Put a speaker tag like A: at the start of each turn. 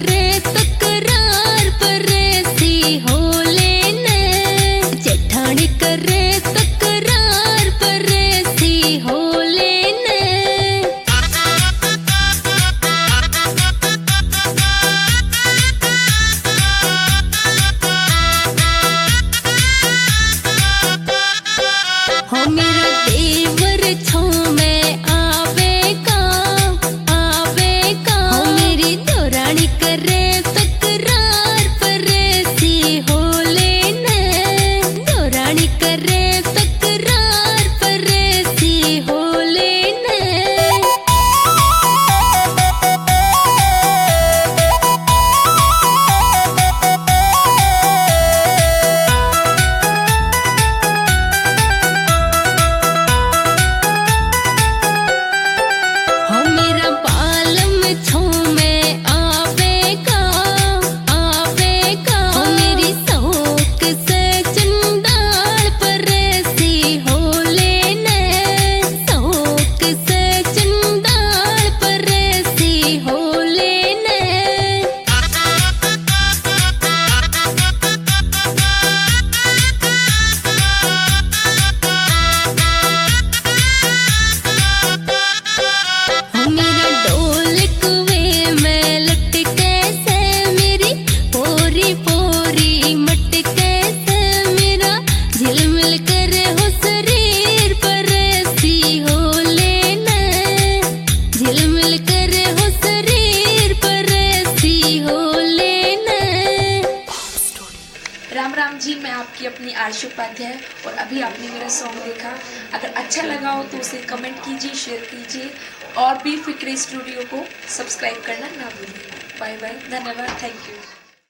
A: करे तकरार पर सी हो लेने, जेठानी करे तकरार पर सी हो लेने। हो मेरा देवर छो में आवेगा, आवेगा। हो मेरी दोरानी करे तकरार पर सी हो लेने, दोरानी करे तकरार पर सी हो लेने। हो मेरा बालम छो में आवेगा, आवेगा। हो मेरी शौक से चंडाल पर सी हो लेने, शौक से चंडाल पर सी हो लेने। हो मेरा डोल कुएं में लटके से मेरी पोरी पोरी मटके से, मेरा झिलमिल करे हो शरीर पर सी हो लेने, झिलमिल करे हो शरीर पर सी हो लेने।
B: राम राम जी, मैं आपकी अपनी आरशु उपाध्याय और अभी आपने मेरा सॉन्ग देखा। अगर अच्छा लगा हो तो उसे कमेंट कीजिए, शेयर कीजिए और भी फिक्री स्टूडियो को सब्सक्राइब करना ना भूलिए। बाय बाय, धन्यवाद, थैंक यू।